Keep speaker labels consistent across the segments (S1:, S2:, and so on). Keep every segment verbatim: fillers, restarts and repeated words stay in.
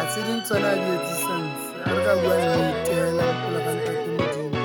S1: tse ding tsona di etsisantse a re ka bua nnetela gopola ka ntate Modimo.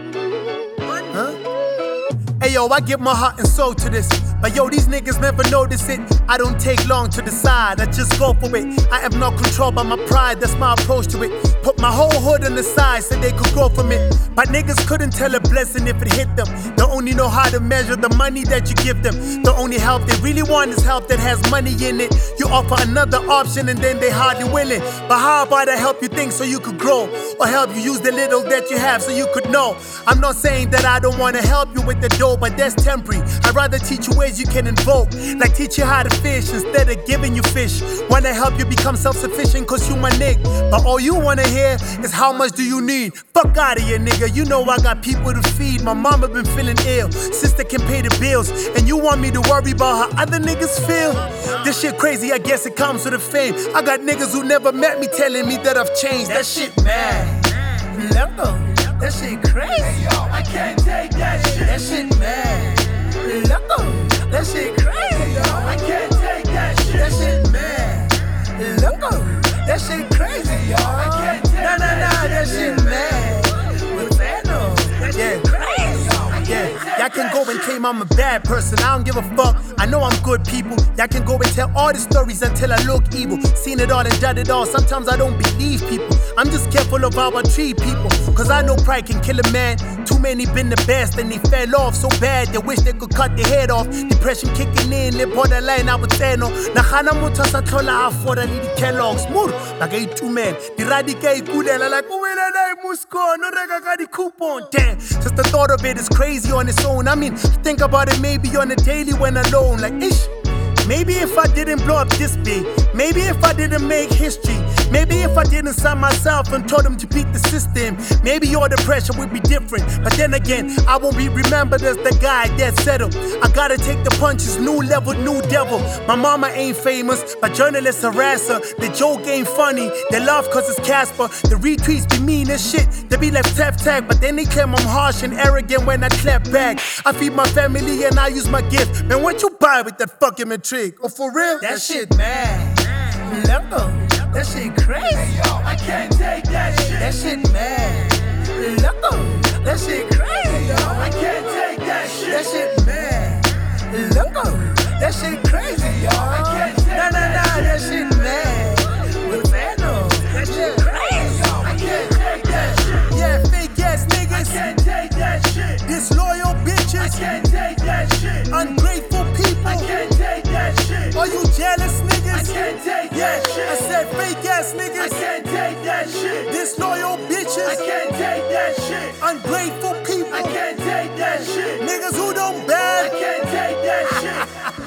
S2: Hey yo, I give my heart and soul to this, but yo, these niggas never notice it. I don't take long to decide, I just go for it. I am not controlled by my pride, that's my approach to it. Put my whole hood on the side so they could grow from it. But niggas couldn't tell a blessing if it hit them. They only know how to measure the money that you give them. The only help they really want is help that has money in it. You offer another option and then they hardly willing. But how about I help you think so you could grow? Or help you use the little that you have so you could know? I'm not saying that I don't want to help you with the dough, but that's temporary. I'd rather teach you ways you can invoke, like teach you how to fish instead of giving you fish. Wanna help you become self-sufficient cause you my nigga, but all you wanna hear is how much do you need? Fuck out of here, nigga. You know I got people to feed. My mama been feeling ill, sister can pay the bills, and you want me to worry about how other niggas feel? This shit crazy, I guess it comes with the fame. I got niggas who never met me telling me that I've changed. That shit mad, loco. That shit crazy. Hey, yo, I can't take that shit. That shit mad, loco. That shit crazy. Hey, yo, I can't take that shit. That shit mad, loco. That shit crazy, yo. I can't take nah, nah, nah, that shit mad. What's that no? That shit crazy. Yeah, y'all can go and claim I'm a bad person. I don't give a fuck. I know I'm good people. Y'all can go and tell all the stories until I look evil. Seen it all and done it all. Sometimes I don't believe people. I'm just careful of how I treat people, cause I know pride can kill a man. Too many been the best and they fell off so bad they wish they could cut their head off. Depression kicking in, they borderline I would say no. Nagana motho sa tlhola a foda le di Kellogg's mur. Like a two man. Di radika ikulela like o wena na musko no reka ka di coupon. Damn, just the thought of it is crazy on its own. I mean, think about it maybe on a daily when alone. Like ish. Maybe if I didn't blow up this big, maybe if I didn't make history, maybe if I didn't sign myself and told them to beat the system, maybe all the pressure would be different. But then again, I won't be remembered as the guy that settled. I gotta take the punches, new level, new devil. My mama ain't famous, but journalists harass her. The joke ain't funny, they laugh cause it's Casper. The retweets be mean as shit, they be left tap tag, but then they claim I'm harsh and arrogant when I clap back. I feed my family and I use my gift. Man, what you buy with that fucking matric? Oh, for real? That shit mad, loco. That shit crazy. Hey, yo, I can't take that shit. That shit mad, loco. That shit crazy. Hey, yo, I can't take that shit. That shit mad, loco. That shit crazy, yo. I can't take nah, nah, nah, that shit mad. What's that no? That shit crazy. Yo, I can't take that shit. Yeah, fake ass niggas. I can't take that shit. Disloyal bitches. I can't take that shit. Ungrateful people. I can't take that shit. Are you jealous niggas? I can't take yeah. that shit. I said fake ass niggas. I can't take that shit. Disloyal bitches. I can't take that shit. Ungrateful people. I can't take that shit. Niggas who don't bath. I can't take that shit.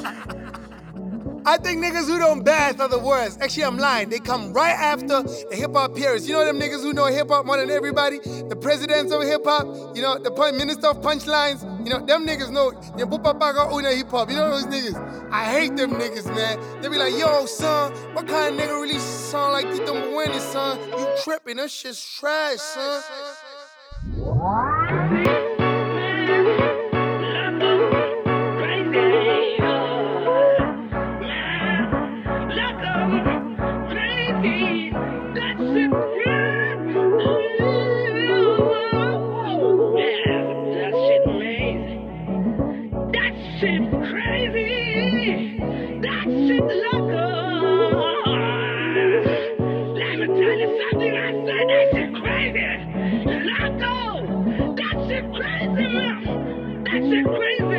S2: I think niggas who don't bath are the worst. Actually, I'm lying. They come right after the hip-hop peers. You know them niggas who know hip-hop more than everybody? The presidents of hip-hop, you know, the prime minister of punchlines. You know, them niggas know. You know hip-hop. You know those niggas? I hate them niggas, man. They be like, yo, son, what kind of nigga really sound like you don't win it, son? You tripping. That shit's trash, son.
S3: That shit crazy.